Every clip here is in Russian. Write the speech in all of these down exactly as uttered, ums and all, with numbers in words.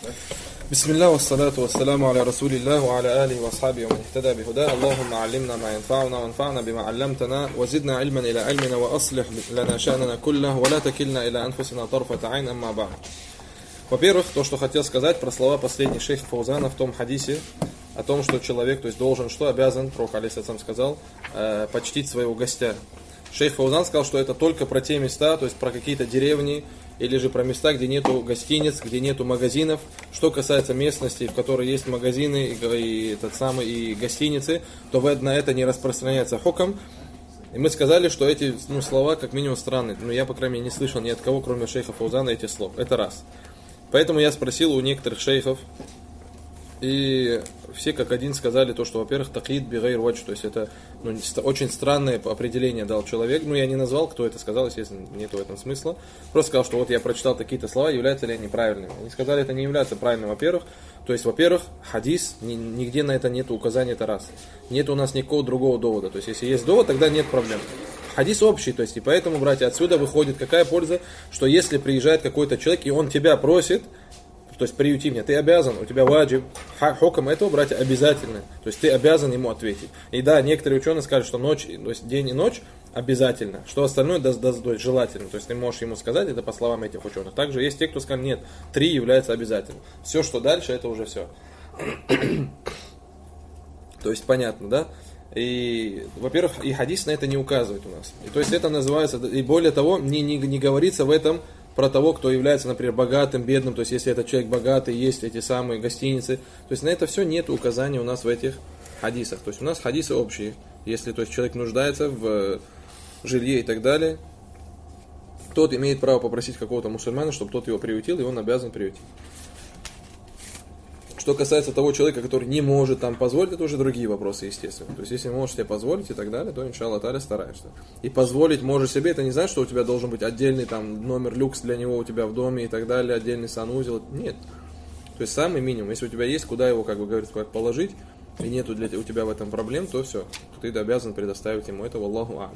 بسم الله والصلاة والسلام على رسول الله وعلى آله وأصحابه ومن اهتدى بهداه اللهم علمنا ما ينفعنا وانفعنا بما علمتنا وزدنا علما إلى علمنا وأصلح لنا شأننا كله ولا تكلنا إلى أنفسنا طرفة عين أما بعد. Во-первых, то, что хотел сказать про слова последних шейха Фаузана в том хадисе, о том, что человек, то есть должен, что обязан, пророк алейхиссалям сказал, э, почтить своего гостя. Шейх Фаузан сказал, что это только про те места, то есть про какие-то деревни, или же про места, где нету гостиниц, где нету магазинов. Что касается местности, в которой есть магазины и, и, этот самый, и гостиницы, то на это не распространяется хукм. И мы сказали, что эти ну, слова как минимум странные. Но я, по крайней мере, не слышал ни от кого, кроме шейха Фаузана, этих слов. Это раз. Поэтому я спросил у некоторых шейхов, и все как один сказали то, что, во-первых, такид бигайр вадж, то есть это ну, очень странное определение дал человек. Ну, я не назвал, кто это сказал, естественно, нет в этом смысла. Просто сказал, что вот я прочитал такие-то слова, являются ли они правильными. Они сказали, это не является правильным, во-первых. То есть, во-первых, хадис, нигде на это нет указания, это раз. Нет у нас никакого другого довода. То есть, если есть довод, тогда нет проблем. Хадис общий, то есть, и поэтому, братья, отсюда выходит какая польза, что если приезжает какой-то человек, и он тебя просит, то есть приюти меня, ты обязан, у тебя ваджиб, хукм этого, братья, обязательно. То есть ты обязан ему ответить. И да, некоторые ученые скажут, что ночь, то есть день и ночь обязательно, что остальное да, да, да, желательно. То есть ты можешь ему сказать, это по словам этих ученых. Также есть те, кто скажет, нет, три является обязательным. Все, что дальше, это уже все. То есть понятно, да? И, во-первых, и хадис на это не указывает у нас. И, то есть это называется, и более того, не, не, не говорится в этом про того, кто является, например, богатым, бедным, то есть если этот человек богатый, есть эти самые гостиницы, то есть на это все нет указаний у нас в этих хадисах. То есть у нас хадисы общие. Если то есть, человек нуждается в жилье и так далее, тот имеет право попросить какого-то мусульмана, чтобы тот его приютил, и он обязан приютить. Что касается того человека, который не может там позволить, это уже другие вопросы, естественно. То есть, если можешь себе позволить и так далее, то, иншаллах та'аля, стараешься. И позволить можешь себе, это не значит, что у тебя должен быть отдельный там номер люкс для него у тебя в доме и так далее, отдельный санузел. Нет. То есть, самый минимум. Если у тебя есть, куда его, как бы говорится, как положить, и нету для, у тебя в этом проблем, то все. Ты обязан предоставить ему это, валлаху а'лям.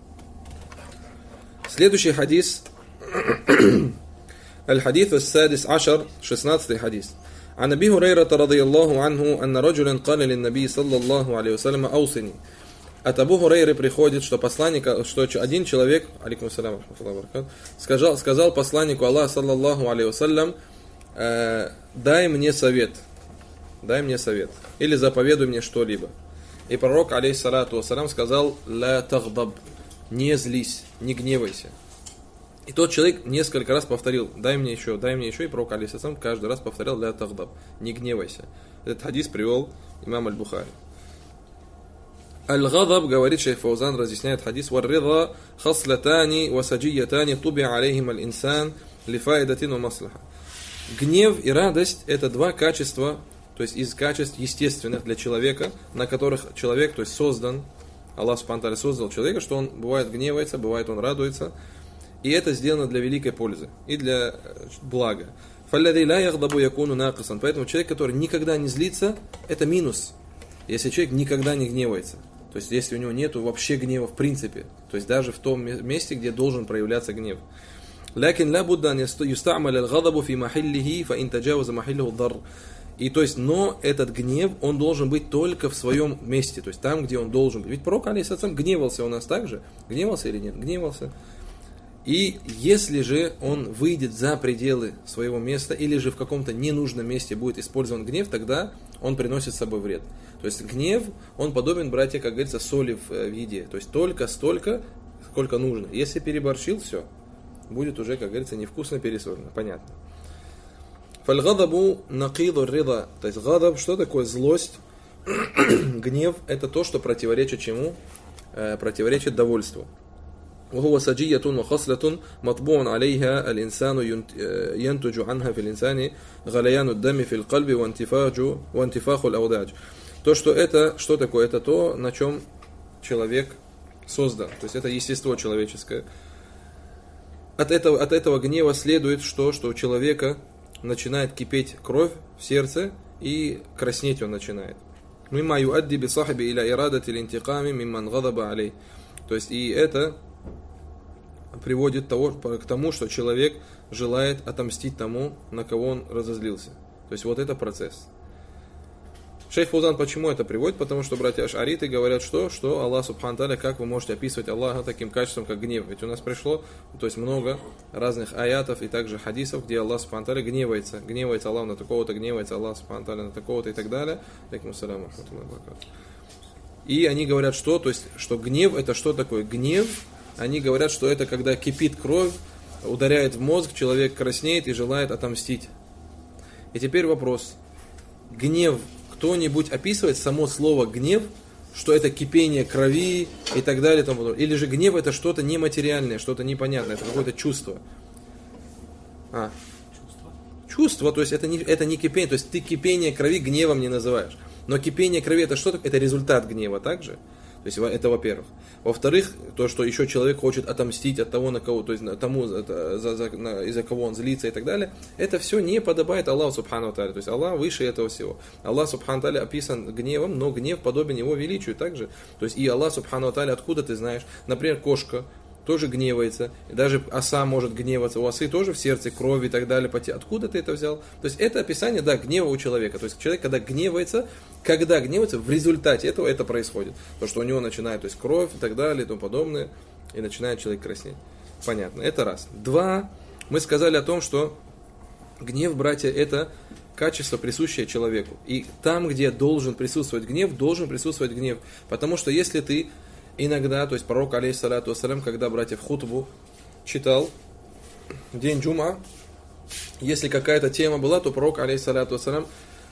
Следующий хадис. Аль-хадис ас-садис ашар, шестнадцатый хадис. عن أبي هريرة رضي الله عنه أن رجلا قال للنبي صلى الله عليه وسلم أوصني. От Абу Хурайры приходит, что посланник, что один человек, алейкум ассалям, сказал, сказал посланнику Аллаха саллаллаху алейхи вассалям, дай мне совет, дай мне совет, или заповедуй мне что-либо. И пророк алейхиссалату вассалям сказал, ла тагдаб, не злись, не гневайся. И тот человек несколько раз повторил, дай мне еще, дай мне еще, и пророк алейхиссалам каждый раз повторял, ля тагдаб, не гневайся. Этот хадис привел имам аль-Бухари. Аль-Гадаб, говорит шейх Фаузан, разъясняет хадис, вар-рида хаслатани васаджиятани туби алейхим аль-инсан лифаидатин ва маслаха. Гнев и радость – это два качества, то есть из качеств естественных для человека, на которых человек, то есть создан, Аллах субхану ва тааля создал человека, что он бывает гневается, бывает он радуется. И это сделано для великой пользы и для блага. Поэтому человек, который никогда не злится, это минус. Если человек никогда не гневается, то есть если у него нет вообще гнева в принципе, то есть даже в том месте, где должен проявляться гнев. И то есть, но этот гнев, он должен быть только в своем месте, то есть там, где он должен быть. Ведь пророк алейхиссалам гневался у нас также. Гневался или нет? Гневался. И если же он выйдет за пределы своего места, или же в каком-то ненужном месте будет использован гнев, тогда он приносит с собой вред. То есть гнев, он подобен, братья, как говорится, соли в, в еде. То есть только столько, сколько нужно. Если переборщил, все, будет уже, как говорится, невкусно пересолено. Понятно. Фальгадабу накиду рида. То есть гадаб, что такое злость? Гнев, это то, что противоречит чему? Э, противоречит довольству. وهو سجية وخصلة مطبوع عليها الإنسان ينتج عنها في الإنسان غليان الدم في القلب وانتفاج وانتفاخ الأوداج. То, что это, что такое? Это то, на чем человек создан. То есть это естество человеческое. От этого, от этого гнева следует, что, что у человека начинает кипеть кровь в сердце и краснеть он начинает. مما يؤدي بصاحبه إلى إرادة الانتقام ممن غضب عليه. То есть и это приводит того, к тому, что человек желает отомстить тому, на кого он разозлился. То есть вот это процесс. Шейх Фаузан почему это приводит? Потому что братья аш'ариты говорят, что, что Аллах Субхану Тааля, как вы можете описывать Аллаха таким качеством, как гнев? Ведь у нас пришло, то есть много разных аятов и также хадисов, где Аллах Субхану Тааля гневается. Гневается Аллах на такого-то, гневается Аллах Субхану Тааля на такого-то и так далее. И они говорят, что, то есть, что гнев это что такое? Гнев, они говорят, что это когда кипит кровь, ударяет в мозг, человек краснеет и желает отомстить. И теперь вопрос. Гнев, кто-нибудь описывает само слово гнев, что это кипение крови и так далее, тому подобное. Или же гнев это что-то нематериальное, что-то непонятное, это какое-то чувство. А. Чувство. Чувство, то есть это не, это не кипение, то есть ты кипение крови гневом не называешь. Но кипение крови это что-то, это результат гнева также. То есть это во-первых. Во-вторых, то, что еще человек хочет отомстить от того, на кого, то есть тому, за, за, на, из-за кого он злится и так далее, это все не подобает Аллаху Субхану Тааля. То есть Аллах выше этого всего. Аллах Субхану Тааля описан гневом, но гнев подобен его величию также. То есть и Аллах Субхану Тааля, откуда ты знаешь? Например, кошка тоже гневается, и даже оса может гневаться, у осы тоже в сердце кровь и так далее. Откуда ты это взял? То есть это описание, да, гнева у человека. То есть человек, когда гневается, когда гневается, в результате этого это происходит. То, что у него начинает, то есть кровь и так далее и тому подобное, и начинает человек краснеть. Понятно, это раз. Два, мы сказали о том, что гнев, братья, это качество, присущее человеку. И там, где должен присутствовать гнев, должен присутствовать гнев. Потому что если ты иногда, то есть пророк, алейхиссалату вассалям, когда, братья, в хутбу читал в день джума, если какая-то тема была, то пророк, алейхиссалату вассалям,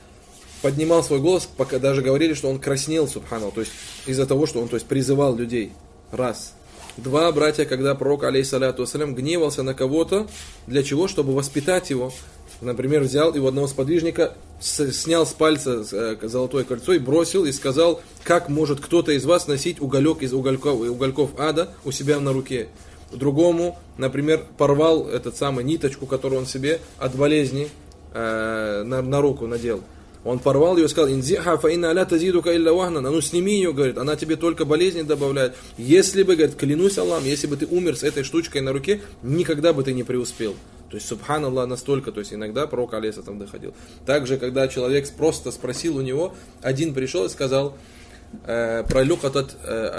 поднимал свой голос, пока даже говорили, что он краснел, субханаллах, то есть из-за того, что он, то есть, призывал людей. Раз. Два, братья, когда пророк, алейхиссалату вассалям, гневался на кого-то, для чего? Чтобы воспитать его. Например, взял его одного сподвижника, снял с пальца золотое кольцо и бросил, и сказал, как может кто-то из вас носить уголек из угольков, угольков ада у себя на руке. Другому, например, порвал этот самый ниточку, которую он себе от болезни э, на, на руку надел. Он порвал ее и сказал, «Инзиха фа инна ля тазидука илля вахнан». А ну сними ее, говорит, она тебе только болезни добавляет. Если бы, говорит, клянусь Аллахом, если бы ты умер с этой штучкой на руке, никогда бы ты не преуспел. То есть, субханаллах, настолько, то есть иногда пророк алейхи там доходил. Также, когда человек просто спросил у него, один пришел и сказал э, про люкатат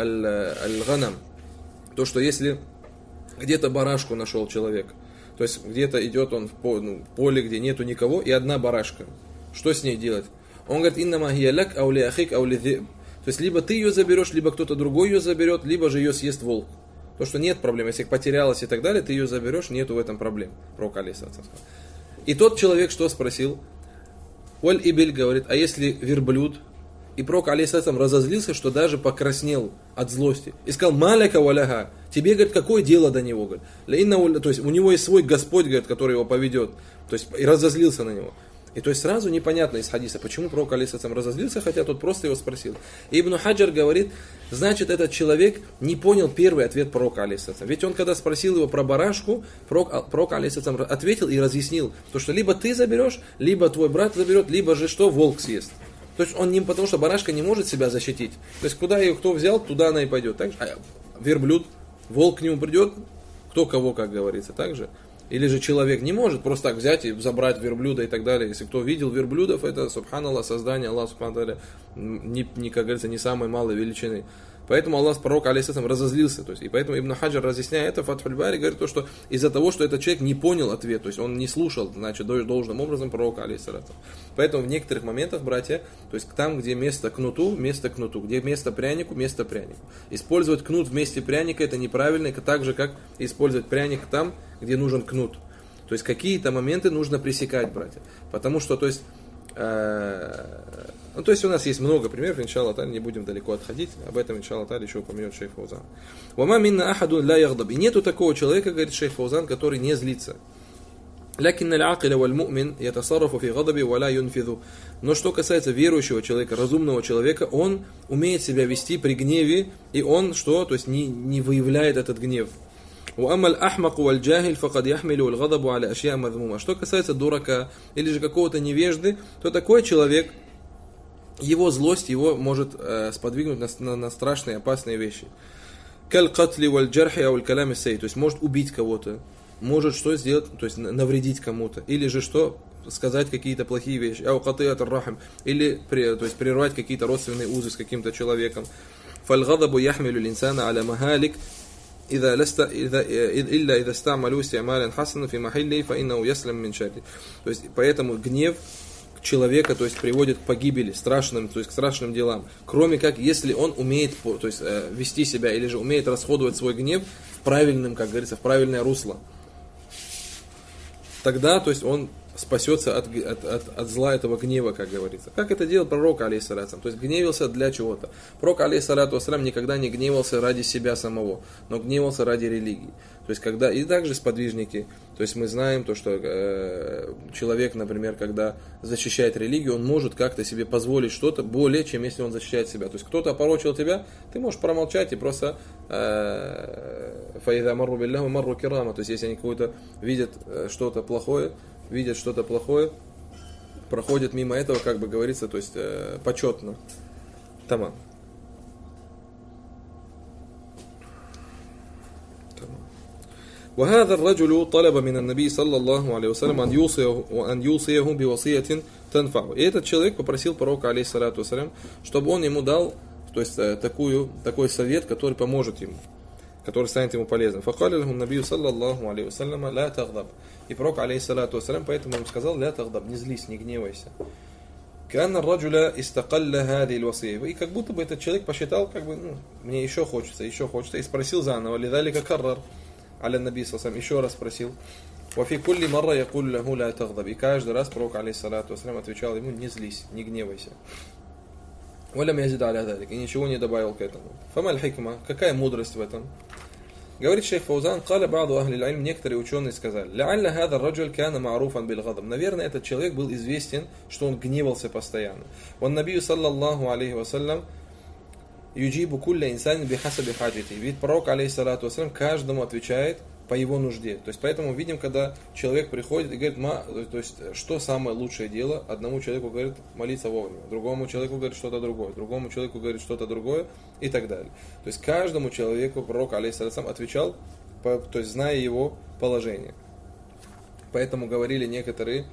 э, аль-ганам. То, что если где-то барашку нашел человек, то есть где-то идет он в поле, ну, в поле, где нету никого, и одна барашка. Что с ней делать? Он говорит, иннама хия лак ау ли ахик ау ли зиб. То есть, либо ты ее заберешь, либо кто-то другой ее заберет, либо же ее съест волк. То, что нет проблем, если потерялась и так далее, ты ее заберешь, нету в этом проблем. Пророк алейхиссалату. И тот человек что спросил? Уаль ибиль говорит, а если верблюд? И пророк алейхиссалату разозлился, что даже покраснел от злости. И сказал, маляка валяха, тебе, говорит, какое дело до него? Говорит. То есть, у него есть свой Господь, говорит, который его поведет. То есть, и разозлился на него. И то есть сразу непонятно из хадиса, почему пророк алейхиссалам разозлился, хотя тот просто его спросил. И Ибн Хаджар говорит, значит, этот человек не понял первый ответ пророка алейхиссалам. Ведь он, когда спросил его про барашку, пророк, пророк алейхиссалам ответил и разъяснил, то, что либо ты заберешь, либо твой брат заберет, либо же что, волк съест. То есть он не, потому что барашка не может себя защитить. То есть куда ее кто взял, туда она и пойдет. Так же, а верблюд, волк к нему придет, кто кого, как говорится, так же. Или же человек не может просто так взять и забрать верблюда и так далее. Если кто видел верблюдов, это, субханаллах, создание Аллаха, субханаллах, не, не, как говорится, не самой малой величины. Поэтому Аллах, пророк алейхиссалам, разозлился. То есть, и поэтому Ибн Хаджар, разъясняя это, Фатхуль Бари говорит, то, что из-за того, что этот человек не понял ответ, то есть он не слушал, значит, должным образом пророка алейхиссалам. Поэтому в некоторых моментах, братья, то есть там, где место кнуту, место кнуту, где место прянику, место прянику. Использовать кнут вместе пряника это неправильно, это так же, как использовать пряник там, где нужен кнут. То есть какие-то моменты нужно пресекать, братья. Потому что, то есть, э, ну, то есть у нас есть много примеров, иншаллах, не будем далеко отходить, об этом, иншаллах, еще упомянет шейх Фаузан. «Вама минна ахадун ля ягдаб». И нету такого человека, говорит шейх Фаузан, который не злится. «Лякинна аль-акиля валь-му'мин ятасаррафу фи гадаби ва ля юнфиду». Но что касается верующего человека, разумного человека, он умеет себя вести при гневе, и он что? То есть не, не выявляет этот гнев. Что касается дурака или же какого-то невежды, то такой человек, его злость его может э, сподвигнуть на, на, на страшные опасные вещи. То есть может убить кого-то, может что сделать, то есть навредить кому-то, или же что, сказать какие-то плохие вещи, ау катиат ар-рахм, или то есть прервать какие-то родственные узы с каким-то человеком. Фаль-гадабу яхмилу линсана аля махалик إذا لست إذا إلا إذا استعملوا استعمالا حسنا في محله فإنه يسلم من شر. То есть поэтому гнев человека, то есть приводит к погибели, страшным, то есть к страшным делам. Кроме как, если он умеет, то есть вести себя или же умеет расходовать свой гнев в правильном, как говорится, в правильное русло. Тогда, то есть он спасется от, от, от, от зла этого гнева, как говорится. Как это делал пророк, алейхиссалату. То есть гневился для чего-то. Пророк, алейхиссалату вассалям, никогда не гневался ради себя самого, но гневался ради религии. То есть когда, и также сподвижники, то есть мы знаем то, что э, человек, например, когда защищает религию, он может как-то себе позволить что-то более, чем если он защищает себя. То есть кто-то опорочил тебя, ты можешь промолчать и просто фаида марру билляху марру кирама. То есть если они какое-то видят что-то плохое, видят что-то плохое, проходят мимо этого, как бы говорится, то есть э, почетно. Тамам. وهذا الرجل طلب من النبي صلى الله عليه وسلم أن يوصيه وأن يوصيه بوصية تنفعه. И этот человек попросил пророка, алейхиссалату вассалям, чтобы он ему дал, то есть такую, такой совет, который поможет ему, который станет ему полезным. فقال له النبي صلى الله عليه وسلم لا تغضب. И пророк, алейхиссалату вассалям, поэтому ему сказал: لا تغضب, не злись, не гневайся. كأن الرجل استقل هذه الوصية. И как будто бы этот человек посчитал, как бы, ну, мне еще хочется, еще хочется, и спросил заново. لذلك كرر على النبي صلى الله عليه وسلم, еще раз спросил. وفي كل مرة يقول له لا تغضب. И каждый раз пророк, алейхиссалату вассалям, отвечал ему: не злись, не гневайся. ولم يزد على ذلك. И ничего не добавил к этому. فما الحكمة? Какая мудрость в этом? Говорит шейх Фаузан: قال بعض أهل العلم, некоторые ученые сказали: لعل هذا الرجل كان معروفا بالغضب. Наверное, этот человек был известен, что он гневался постоянно. والنبي صلى الله عليه وسلم يجيب كل إنسان بحسب حاجته. Ведь пророк, алейхиссалату вассалям, каждому отвечает по его нужде. То есть поэтому видим, когда человек приходит и говорит: ма, то есть что самое лучшее дело, одному человеку говорит молиться вовремя, другому человеку говорит что-то другое, другому человеку говорит что-то другое и так далее. То есть каждому человеку пророк, алейхиссалату вассалям, отвечал, по, то есть зная его положение. Поэтому говорили некоторые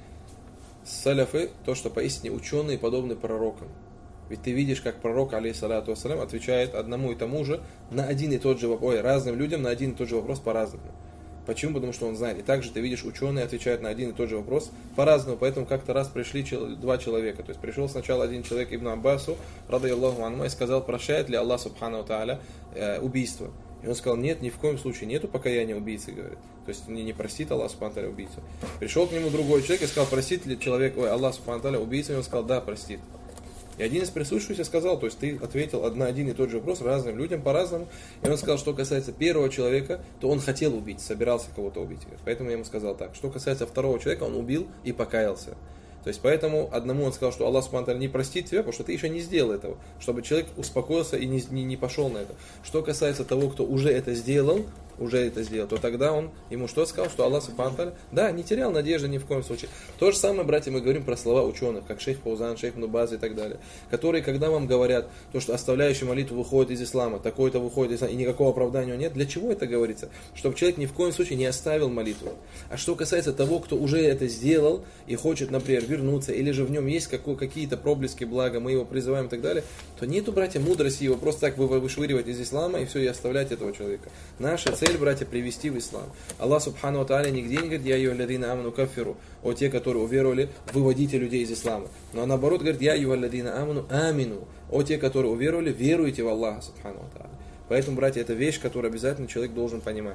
саляфы, то, что поистине ученые подобны пророкам. Ведь ты видишь, как пророк, алейхиссалату вассалям, отвечает одному и тому же на один и тот же вопрос, ой, разным людям на один и тот же вопрос по-разному. Почему? Потому что он знает. И также ты видишь, ученые отвечают на один и тот же вопрос по-разному. Поэтому как-то раз пришли два человека. То есть пришел сначала один человек Ибн Аббасу, радайаллаху анху, и сказал: прощает ли Аллах субхану тааля убийство? И он сказал: нет, ни в коем случае, нету покаяния убийцы, говорит. То есть не, не простит Аллах субхану тааля убийцу. Пришел к нему другой человек и сказал: простит ли человек, ой, Аллах субхану тааля убийцу? И он сказал: да, простит. И один из присутствующих сказал, то есть ты ответил на один и тот же вопрос разным людям по-разному. И он сказал, что касается первого человека, то он хотел убить, собирался кого-то убить. Поэтому я ему сказал так. Что касается второго человека, он убил и покаялся. То есть поэтому одному он сказал, что Аллах субхану тааля не простит тебя, потому что ты еще не сделал этого, чтобы человек успокоился и не, не, не пошел на это. Что касается того, кто уже это сделал, уже это сделал, то тогда он ему что сказал, что Аллах субхану тааля, да, не терял надежды ни в коем случае. То же самое, братья, мы говорим про слова ученых, как шейх Фаузан, шейх Ибн Баз и так далее, которые, когда вам говорят, то, что оставляющий молитву выходит из ислама, такой-то выходит из ислама, и никакого оправдания нет, для чего это говорится? Чтобы человек ни в коем случае не оставил молитву. А что касается того, кто уже это сделал и хочет, например, вернуться, или же в нем есть какой, какие-то проблески блага, мы его призываем и так далее, то нету, братья, мудрости его просто так вышвыривать из ислама и все, и оставлять этого человека. Наша цель, братья, привести в ислам. Аллах субхану тааля нигде не говорит: я юалладина аману кафиру, о те, которые уверовали, выводите людей из ислама. Но наоборот говорит: я юалладина аману амину, о те, которые уверовали, веруйте в Аллаха субхану тааля. Поэтому, братья, это вещь, которую обязательно человек должен понимать.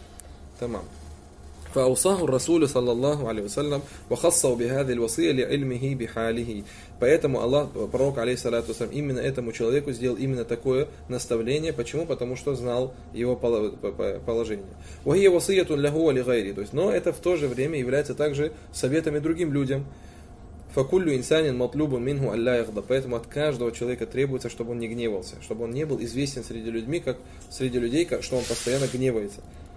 Тамам. فأوصاه الرسول صلى الله عليه وسلم وخصه بهذه الوصية لعلمه بحاله. Поэтому Аллах, пророк, алейхиссалату вассалям, именно этому человеку сделал именно такое наставление. Почему? Потому что знал его положение. وهي وصية له ولغيره. То есть, но это в то же время является также советами другим людям. فكل إنسان مطلوب منه ألا يغضب. Поэтому от каждого человека требуется, чтобы он не гневался, чтобы он не был известен среди людей, как среди людей, как, что он постоянно гневается.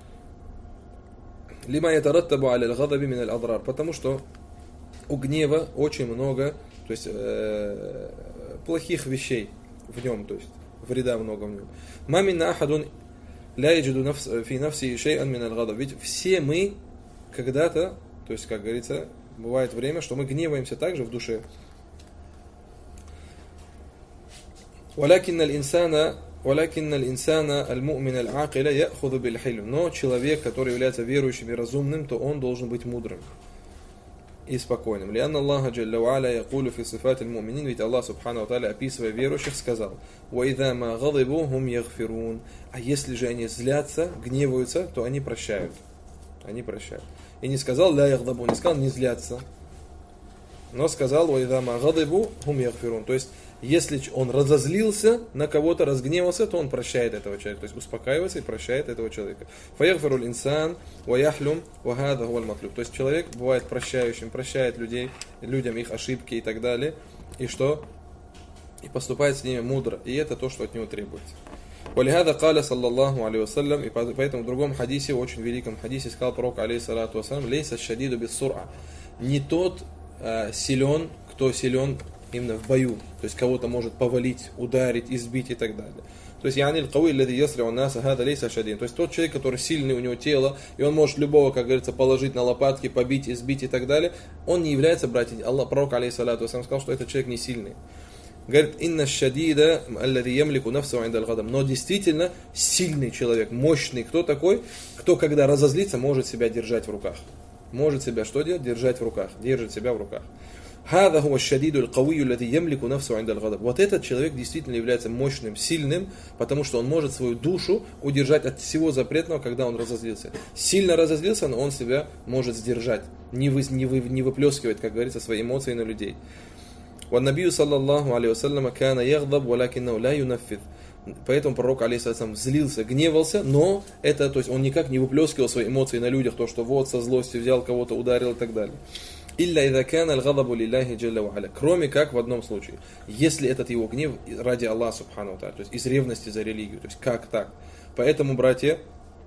Лима ятараттабу аля аль-гадаби мин аль-адрар, потому что у гнева очень много, то есть э, плохих вещей в нем, то есть вреда много в нем. Ма минна ахадун ля яджиду фи нафси шей'ан мин аль-гадаб. Ведь все мы когда-то, то есть, как говорится, бывает время, что мы гневаемся также в душе. Валякинна аль-инсана валякинна аль-инсана аль-му'мина аль-акиля я'худу биль-хилм. Но человек, который является верующим и разумным, то он должен быть мудрым и спокойным. Лианна Аллаха джалля ва аля якулю фи сифат аль-му'минин, ведь Аллах субхану ва тааля, описывая верующих, сказал: «Ва идза ма гадибу хум ягфирун». А если же они злятся, гневаются, то они прощают. Они прощают. И не сказал ля ягдабу, не сказал не злятся, но сказал: «Ва идза ма гадибу хум ягфирун». То есть, если он разозлился на кого-то, разгневался, то он прощает этого человека. То есть успокаивается и прощает этого человека. Фаягфиру инсан ва яхлюм ва хада хуа аль-матлуб. То есть человек бывает прощающим, прощает людей, людям их ошибки и так далее. И что? И поступает с ними мудро. И это то, что от него требуется. Валихада каля саллаллаху алейхи вассалям. И поэтому в другом хадисе, очень великом хадисе, сказал пророк алейхиссалату вассалям: лейса шадиду бис сура. Не тот э, силен, кто силен именно в бою, то есть кого-то может повалить, ударить, избить и так далее. То есть яниль кауи лади ясриу наса хада лейса шадин. То есть тот человек, который сильный, у него тело, и он может любого, как говорится, положить на лопатки, побить, избить и так далее, он не является, братья, Аллах, пророк алейхиссалату вассалям сказал, что этот человек не сильный. Говорит: инна шадида аллади ямлику нафсу инда аль-гадаб. Но действительно сильный человек, мощный, кто такой? Кто, когда разозлится, может себя держать в руках. Может себя что делать? Держать в руках. Держит себя в руках. Вот этот человек действительно является мощным, сильным, потому что он может свою душу удержать от всего запретного, когда он разозлился. Сильно разозлился, но он себя может сдержать, не, вы, не, вы, не выплескивать, как говорится, свои эмоции на людей. Поэтому пророк алейхиссалям злился, гневался, но это, то есть он никак не выплескивал свои эмоции на людях, то, что вот со злостью взял кого-то, ударил и так далее. Илля идза кана аль-гадабу лиллахи джалля ва аля. Кроме как в одном случае, если этот его гнев ради Аллаха субхану ва тааля, то есть из ревности за религию, то есть как так? Поэтому, братья,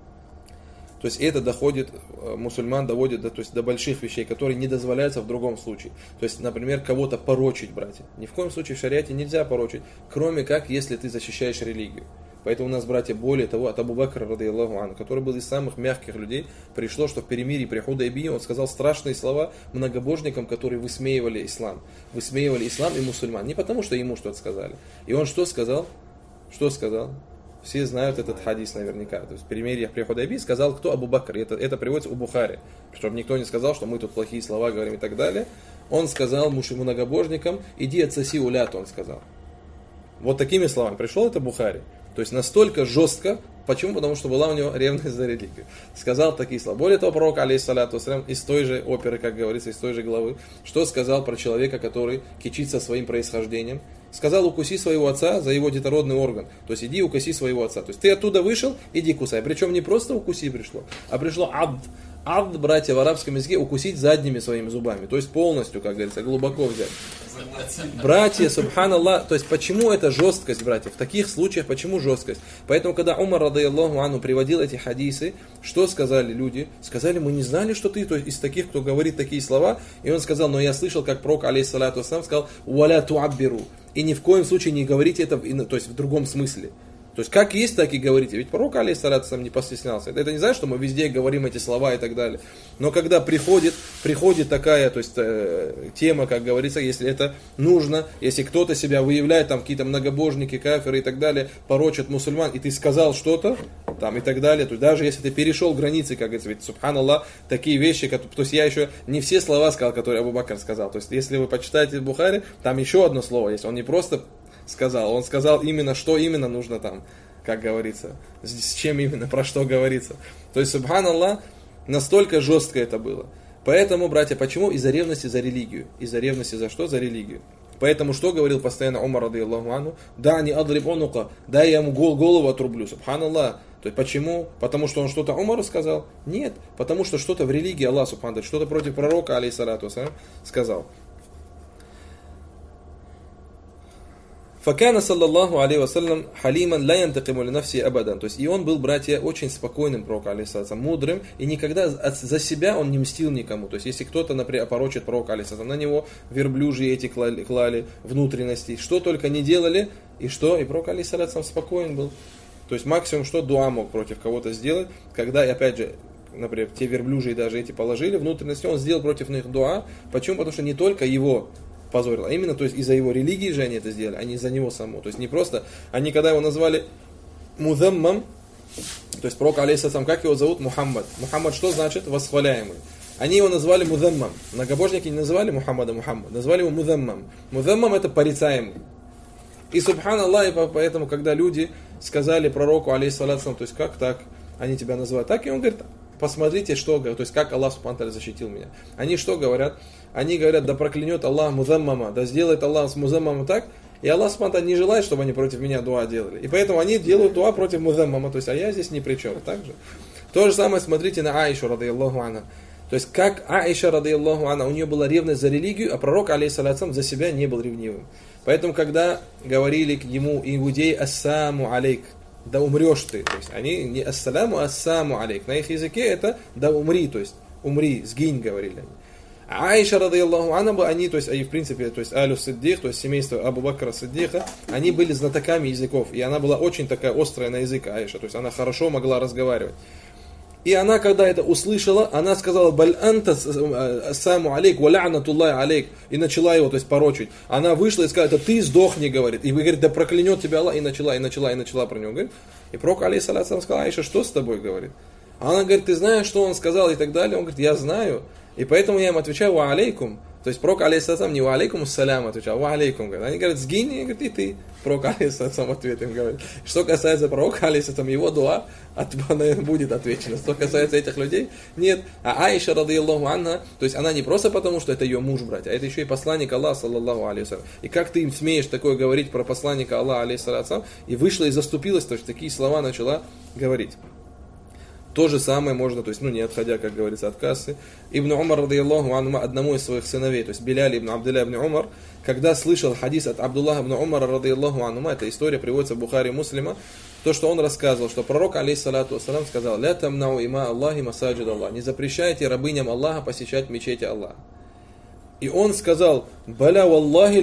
то есть это доходит, мусульман доводит до, то есть до больших вещей, которые не дозволяются в другом случае. То есть, например, кого-то порочить, братья. Ни в коем случае в шариате нельзя порочить, кроме как, если ты защищаешь религию. Поэтому у нас, братья, более того, от Абу Бакра, радийаллаху анху, который был из самых мягких людей, пришло, что в перемирии при Худайбии он сказал страшные слова многобожникам, которые высмеивали ислам. Высмеивали ислам и мусульман. Не потому, что ему что-то сказали. И он что сказал? Что сказал? Все знают этот хадис наверняка. То есть в перемирии при Худайбии сказал, кто? Абу Бакр. Это, это приводится у Бухари. Чтобы никто не сказал, что мы тут плохие слова говорим и так далее. Он сказал многобожникам: иди отсоси улят, он сказал. Вот такими словами пришел это Бухари. То есть настолько жестко. Почему? Потому что была у него ревность за религию. Сказал такие слова. Более того, пророк алейхиссалату вассалям из той же оперы, как говорится, из той же главы, что сказал про человека, который кичится своим происхождением. Сказал: укуси своего отца за его детородный орган. То есть иди укуси своего отца. То есть ты оттуда вышел, иди кусай. Причем не просто укуси пришло, а пришло абд. Абд, братья, в арабском языке укусить задними своими зубами. То есть полностью, как говорится, глубоко взять. Братья, субханаллах, то есть почему это жесткость, братья? В таких случаях почему жесткость? Поэтому, когда Умар, радийаллаху анху, приводил эти хадисы, что сказали люди? Сказали: мы не знали, что ты, то есть из таких, кто говорит такие слова. И он сказал: но я слышал, как пророк алейхиссалату вассалям сказал: «Валя туаббиру». И ни в коем случае не говорите это, то есть в другом смысле. То есть как есть, так и говорите. Ведь пророк алейхиссалату вассалям не постеснялся. Это, это не значит, что мы везде говорим эти слова и так далее. Но когда приходит, приходит такая, то есть, э, тема, как говорится, если это нужно, если кто-то себя выявляет, там какие-то многобожники, кафиры и так далее, порочат мусульман, и ты сказал что-то, там и так далее, то есть даже если ты перешел границы, как говорится, ведь, субханаллах, такие вещи, как, то есть я еще не все слова сказал, которые Абу Бакр сказал. То есть если вы почитаете Бухари, там еще одно слово есть. Он не просто сказал, он сказал именно, что именно нужно там, как говорится, с чем именно, про что говорится. То есть, субханаллах, настолько жестко это было. Поэтому, братья, почему? Из-за ревности за религию. Из-за ревности за что? За религию. Поэтому что говорил постоянно Умар, радийаллаху анху? Да, не адриб онука, да, я ему голову отрублю, субханаллах. То есть почему? Потому что он что-то Умару сказал? Нет, потому что что-то в религии Аллаха субхану, что-то против пророка, алейхиссалату вассалям, сказал. Факана саллаллаху алейхи вассалям халиман ла янтакиму ли нафси абадан. То есть и он был, братья, очень спокойным пророком, алейхиссалам, мудрым, и никогда за себя он не мстил никому. То есть если кто-то, например, опорочит пророка, алейхиссалам, на него верблюжьи эти клали, клали внутренности, что только не делали, и что? И пророк, алейхиссалам, спокоен был. То есть максимум, что дуа мог против кого-то сделать, когда, и опять же, например, те верблюжьи даже эти положили внутренности, он сделал против них дуа. Почему? Потому что не только его позорил, а именно, то есть из-за его религии же они это сделали, а не из-за него самого. То есть не просто, они когда его назвали музаммам, то есть пророк, алейхиссалям, как его зовут? Мухаммад. Мухаммад что значит? Восхваляемый. Они его назвали музаммам. Многобожники не назвали Мухаммада Мухаммад, назвали его музаммам. Музаммам это порицаемый. И субханаллах, и поэтому, когда люди сказали пророку, алейхиссалям, то есть как так, они тебя называют так, и он говорит, посмотрите, что, то есть как Аллах субхану защитил меня. Они что говорят? Они говорят, да проклянет Аллах музаммама, да сделает Аллах с музаммамом так, и Аллах субхану не желает, чтобы они против меня дуа делали. И поэтому они делают дуа против музаммама, то есть, а я здесь ни при чем. Так же. То же самое смотрите на Аишу, радийаллаху анха. То есть, как Аиша, радийаллаху анха, у нее была ревность за религию, а пророк, алейхиссалям, за себя не был ревнивым. Поэтому, когда говорили к ему иудеи ассаму алейк, да умрешь ты, то есть, они не ассаляму, а ассаму алейк. На их языке это да умри, то есть, умри, сгинь, говорили они. А Аиша, радийаллаху анха, они, то есть, они, в принципе, то есть, Алю Сиддих, то есть, семейство Абу Бакра Сиддиха, они были знатоками языков, и она была очень такая острая на язык, Аиша, то есть, она хорошо могла разговаривать. И она, когда это услышала, она сказала, «Баль анта ассаму алейк, ва ла'натуллахи алейк», и начала его, то есть, порочить. Она вышла и сказала, это ты сдохни, говорит. И говорит, да проклянет тебя Аллах, и начала, и начала, и начала про него говорить. И пророк, алейхиссалям, сказал, Аиша, что с тобой, говорит? А она говорит, ты знаешь, что он сказал, и так далее. Он говорит, я знаю. И поэтому я им отвечаю, ва алейкум. То есть пророк, алейхиссалям, не ва алейкум ассалям отвечал, ва алейкум. Они говорят, сгинь, и говорит, и ты. Пророк, алейхиссалям, ответ им говорит. Что касается пророка, алейхиссалям, его дуа будет отвечено. Что касается этих людей, нет. А Аиша, радийаллаху анха, то есть она не просто потому, что это ее муж, братья, а это еще и посланник Аллаха, саллаллаху алейхи вассалям. И как ты им смеешь такое говорить про посланника Аллаха, алейхиссалям, и вышла и заступилась, то есть такие слова начала говорить. То же самое можно, то есть, ну, не отходя, как говорится, от кассы. Ибн Умар, радийаллаху анху, одному из своих сыновей, то есть Биляли ибн Абдулля ибн Умар, когда слышал хадис от Абдуллаха ибн Умара, радийаллаху анху, эта история приводится в Бухари Муслима, то, что он рассказывал, что пророк, алейхиссалату вассалам, сказал, «Ля тамнау има Аллахи масаджид Аллах», не запрещайте рабыням Аллаха посещать мечети Аллаха. И он сказал, «Баля валлахи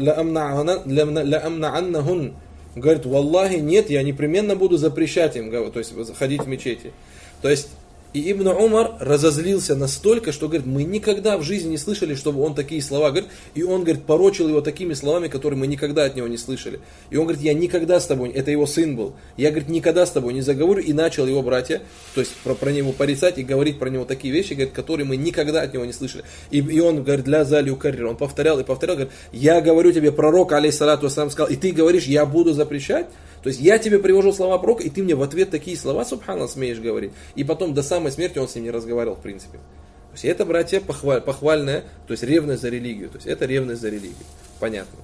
ля амна'аннахун», говорит, валлахи, нет, я непременно буду запрещать им, то есть ходить в мечети. То есть, и Ибн Умар разозлился настолько, что, говорит, мы никогда в жизни не слышали, чтобы он такие слова, говорит, и он, говорит, порочил его такими словами, которые мы никогда от него не слышали. И он говорит, я никогда с тобой, это его сын был, я, говорит, никогда с тобой не заговорю, и начал его братья, то есть про, про него порицать и говорить про него такие вещи, говорит, которые мы никогда от него не слышали. И, и он, говорит, для залью карьер, он повторял и повторял, говорит, я говорю тебе, пророк, алейхиссалату вассалам, сказал, и ты говоришь, я буду запрещать? То есть я тебе привожу слова пророка, и ты мне в ответ такие слова, субханаллах, смеешь говорить. И потом до самой смерти он с ним не разговаривал, в принципе. То есть это, братья, похваль, похвальная, то есть ревность за религию. То есть это ревность за религию. Понятно.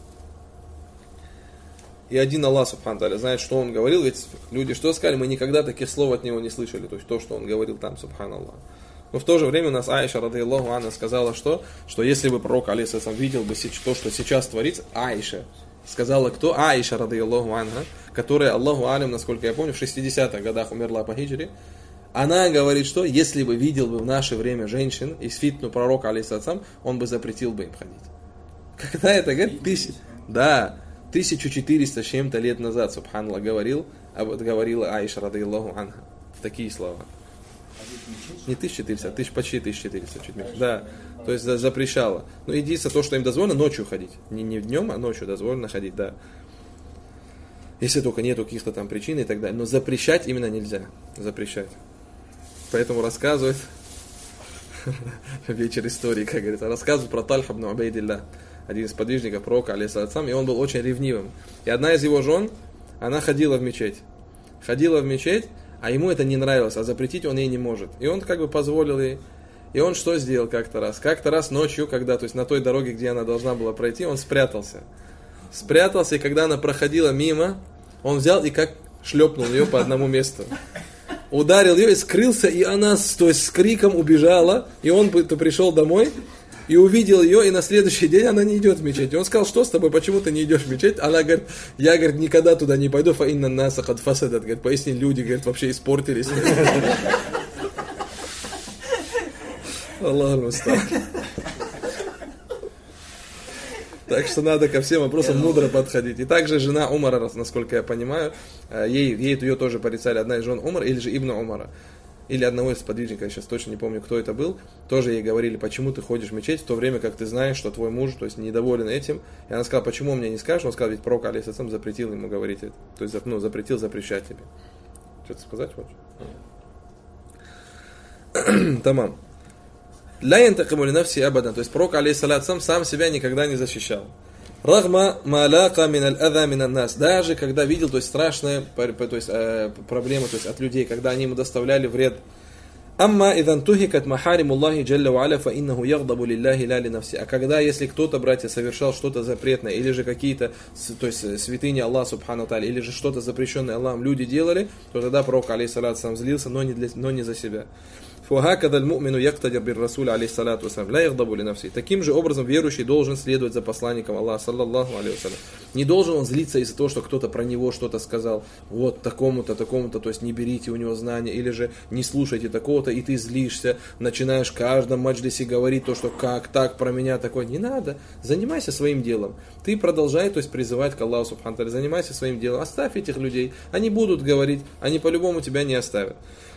И один Аллах, субханаллах, знает, что он говорил. Ведь люди что сказали, мы никогда таких слов от него не слышали. То есть то, что он говорил там, субханаллах. Но в то же время у нас Аиша, радийаллаху анха, сказала, что, что если бы пророк, алейхиссалям, видел бы то, что сейчас творится, Аиша, сказала кто? Аиша, радийаллаху анха, которая, Аллаху алям, насколько я помню, в шестидесятых годах умерла по хиджре. Она говорит, что если бы видел бы в наше время женщин из фитну пророка, алейхиссалям, он бы запретил бы им ходить. Когда это, говорит, тысяч, да, тысяча четыреста с чем-то лет назад, субханаллах, говорил, а вот говорила Аиша, радийаллаху анха, такие слова. Не тысяча четыреста, а тысяч, почти тысяча четыреста, чуть меньше. Да, то есть запрещала. Но единственное, то, что им дозволено, ночью ходить. Не, не днем, а ночью дозволено ходить, да. Если только нету каких-то там причин и так далее. Но запрещать именно нельзя. Запрещать. Поэтому рассказывает вечер истории, как говорится, рассказывает про Тальха ибн Убайдилля, один из подвижников пророка, алейхиссалям, и он был очень ревнивым. И одна из его жен, она ходила в мечеть. Ходила в мечеть, а ему это не нравилось, а запретить он ей не может. И он как бы позволил ей. И он что сделал как-то раз? Как-то раз ночью, когда, то есть на той дороге, где она должна была пройти, он спрятался. Спрятался, и когда она проходила мимо, он взял и как шлепнул ее по одному месту. Ударил ее и скрылся, и она, то есть, с криком убежала, и он то пришел домой, и увидел ее, и на следующий день она не идет в мечеть. И он сказал, что с тобой, почему ты не идешь в мечеть? Она говорит, я, говорит, никогда туда не пойду, фа инна наса кад фасадат, говорит, поясни, люди, говорит, вообще испортились. Аллаху муста'ан. Так что надо ко всем вопросам мудро подходить. И также жена Умара, насколько я понимаю, ей, ей ее тоже порицали, одна из жен Умара, или же Ибн Умара. или одного из сподвижников, я сейчас точно не помню, кто это был, тоже ей говорили, почему ты ходишь в мечеть в то время, как ты знаешь, что твой муж, то есть, недоволен этим. И она сказала, почему мне не скажешь? Он сказал, ведь пророк алейхиссалям запретил ему говорить это. То есть, ну, запретил запрещать тебе. Что-то сказать хочешь? Тамам. Ля янтакиму ли нафси абадан. То есть, пророк алейхиссалям сам себя никогда не защищал. Рагма маляка миналь ада минан нас. Даже когда видел, то есть страшные то есть, э, проблемы то есть, от людей, когда они ему доставляли вред. Амма идан тухикат махариму Аллахи джалля ва аля фа иннаху ягдабу лилляхи ля ли нафси. А когда, если кто-то, братья, совершал что-то запретное, или же какие-то, то есть святыни Аллаха субхану тааля, или же что-то запрещенное Аллахом люди делали, то тогда пророк алейхиссалату вассалям злился, но не, для, но не за себя. Таким же образом верующий должен следовать за посланником Аллаха, саллаллаху алейхи вассалям. Не должен он злиться из-за того, что кто-то про него что-то сказал. Вот такому-то, такому-то, то есть не берите у него знания, или же не слушайте такого-то, и ты злишься, начинаешь в каждом маджлисе говорить то, что как так про меня такое. Не надо. Занимайся своим делом. Ты продолжай, то есть призывать к Аллаху субхану тааля. Занимайся своим делом. Оставь этих людей. Они будут говорить, они по-любому тебя не оставят.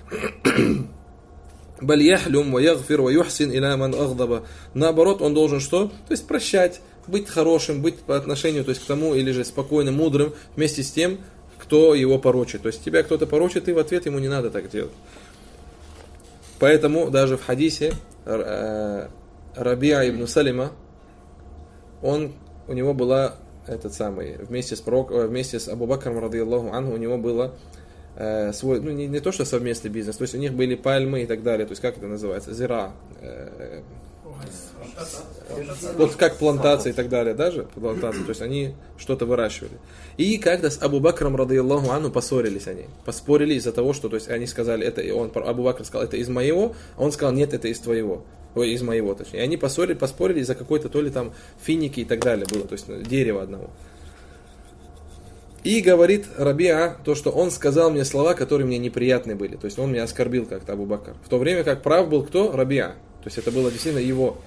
Наоборот, он должен что? То есть прощать, быть хорошим, быть по отношению то есть, к тому, или же спокойным, мудрым, вместе с тем, кто его порочит. То есть тебя кто-то порочит, и в ответ ему не надо так делать. Поэтому даже в хадисе Рабиа ибн Салима, он, у него была этот самый, вместе с, пророк, вместе с Абу Бакром, радийаллаху анху, у него было свой, ну не, не то, что совместный бизнес, то есть у них были пальмы и так далее, то есть как это называется, зира, э, вот как плантации и так далее, даже плантации, то есть они что-то выращивали. И как-то с Абу Бакром, радийаллаху анху, поссорились они, поспорили из-за того, что, то есть они сказали, это, он, Абу Бакр сказал, это из моего, а он сказал, нет, это из твоего, ой, из моего, точнее. И они поссорили, поспорили из-за какой-то то ли там финики и так далее было, то есть дерева одного. И говорит Рабиа, то, что он сказал мне слова, которые мне неприятны были. То есть он меня оскорбил как-то, Абу Бакр. В то время как прав был кто? Рабиа. То есть это было действительно его.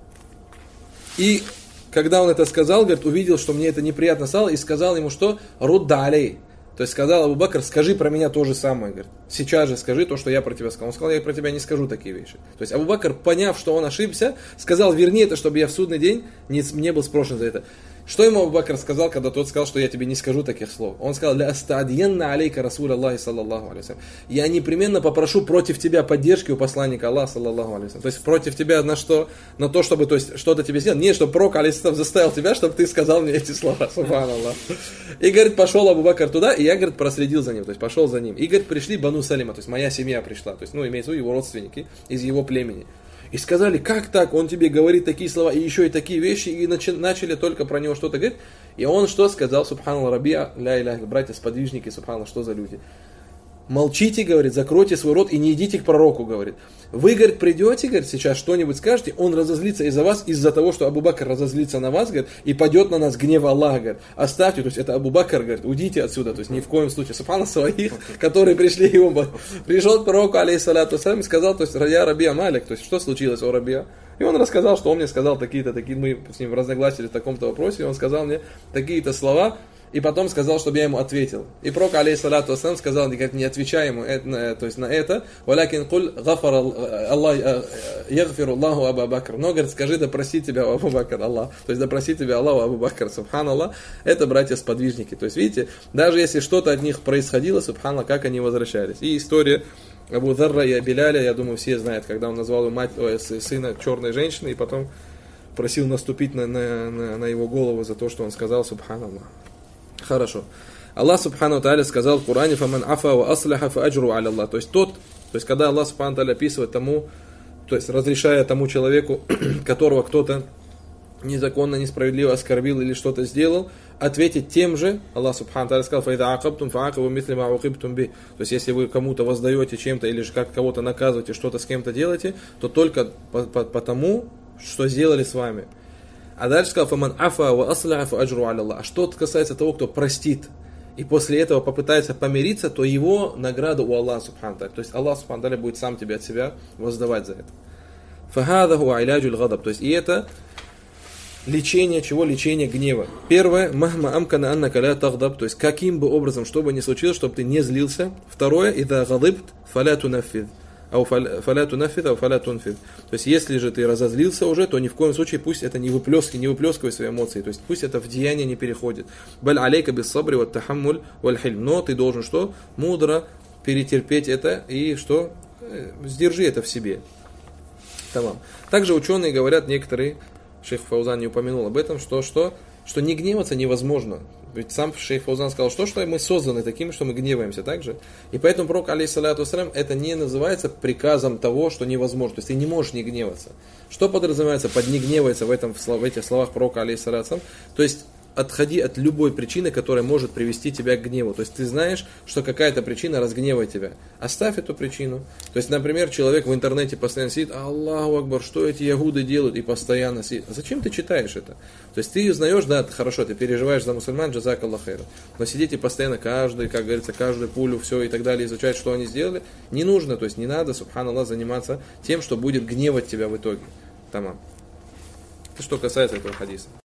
И когда он это сказал, говорит, увидел, что мне это неприятно стало, и сказал ему, что руддалей. То есть сказал Абу Бакр, скажи про меня то же самое. Говорит, сейчас же скажи то, что я про тебя сказал. Он сказал, я про тебя не скажу такие вещи. То есть Абу Бакр, поняв, что он ошибся, сказал, верни это, чтобы я в судный день не, не был спрошен за это. Что ему Абу Бакр сказал, когда тот сказал, что я тебе не скажу таких слов? Он сказал, ля астадьянна алейка расуль Аллахи саллаллаху алейхи вассалям. Я непременно попрошу против тебя поддержки у посланника Аллаха саллаллаху алейхи вассалям. То есть против тебя на что? На то, чтобы то есть, что-то тебе сделать. Не, чтобы пророк алейхиссалям заставил тебя, чтобы ты сказал мне эти слова. Субханаллах. И говорит, пошел Абу Бакр туда, и я, говорит, проследил за ним. То есть пошел за ним. И говорит, пришли Бану Салима, то есть моя семья пришла. То есть, ну, имеется в виду его родственники из его племени. И сказали, как так, он тебе говорит такие слова, и еще и такие вещи, и начали, начали только про него что-то говорить. И он что сказал, субханаллах, Рабиа, ля иляха, братья, сподвижники, субханаллах, что за люди? Молчите, говорит, закройте свой рот и не идите к пророку, говорит. Вы, говорит, придете, говорит, сейчас что-нибудь скажете, он разозлится из-за вас, из-за того, что Абу Бакр разозлится на вас, говорит, и падет на нас гнев Аллаха, говорит. Оставьте, то есть это Абу Бакр, говорит, уйдите отсюда, то есть ни в коем случае. Субханаллах, своих, которые пришли его, пришел к пророку, алейхиссалату вассалям, и сказал, то есть, я Рабиа Малик, то есть, что случилось, о Рабиа? И он рассказал, что он мне сказал такие-то, такие, мы с ним разногласились в таком-то вопросе, и он сказал мне такие-то слова, и потом сказал, чтобы я ему ответил. И пророк, алейхиссалату вассалям, сказал, никак не отвечай ему это, то есть на это, «Валякин куль гафар Аллах, ягфиру Аллаху Абу Бакр». Но, говорит, скажи, да прости тебя, Абу Бакр, Аллах. То есть, да прости тебя, Аллаху Абу Бакр, субханаллах. Это братья-сподвижники. То есть, видите, даже если что-то от них происходило, субханаллах, как они возвращались. И история Абу Зарра и Биляля, я думаю, все знают, когда он назвал его мать, ой, сына черной женщины, и потом просил наступить на, на, на, на его голову за то, что он сказал, субханаллах. Хорошо. Аллах субхану тааля сказал в Коране, «Фаман афа ва аслиха фа аджру аля Аллах». То есть тот, то есть когда Аллах субхану тааля описывает тому, то есть разрешая тому человеку, которого кто-то незаконно, несправедливо оскорбил или что-то сделал, ответить тем же. Аллах субхану тааля сказал, «Фаида акабтум фаакабу мисли ма уқибтум би». То есть если вы кому-то воздаете чем-то или же как кого-то наказываете, что-то с кем-то делаете, то только по, по, по тому, что сделали с вами. А дальше сказал, «Фаман афа ва аслиха фа аджру аля Аллах». А что касается того, кто простит и после этого попытается помириться, то его награда у Аллаха субхану тааля. То есть Аллах субхану тааля будет сам тебе от себя воздавать за это. Фахада хуа иляджуль гадаб. То есть и это лечение чего? Лечение гнева. Первое, махма амкана анна каля тагдаб. То есть каким бы образом, что бы ни случилось, чтобы ты не злился. Второе, ида гадыбт фаля тунаффид. ау фаля тунаффид, ау фаля тунфид. То есть, если же ты разозлился уже, то ни в коем случае пусть это не выплескивай, не выплескивай свои эмоции. То есть, пусть это в деяние не переходит. Баль алейка без сабри ват тахаммуль валь хильм. Но ты должен что? Мудро перетерпеть это и что? Сдержи это в себе. Тамам. Также ученые говорят, некоторые, шейх Фаузан не упомянул об этом, что, что, что не гневаться невозможно. Ведь сам шейх Фаузан сказал, что, что мы созданы таким, что мы гневаемся также. И поэтому пророк, алейхиссалату вассалям, это не называется приказом того, что невозможно. То есть ты не можешь не гневаться. Что подразумевается под не гневается в, этом, в этих словах пророка, алейхиссалату вассалям? То есть отходи от любой причины, которая может привести тебя к гневу. То есть ты знаешь, что какая-то причина разгневает тебя. Оставь эту причину. То есть, например, человек в интернете постоянно сидит, Аллаху Акбар, что эти ягуды делают, и постоянно сидит. Зачем ты читаешь это? То есть ты узнаешь, да, хорошо, ты переживаешь за мусульман, джазак Аллах хайру. Но сидеть и постоянно каждый, как говорится, каждую пулю, все и так далее, изучать, что они сделали, не нужно. То есть не надо, субханаллах, заниматься тем, что будет гневать тебя в итоге. Тамам. Это что касается этого хадиса.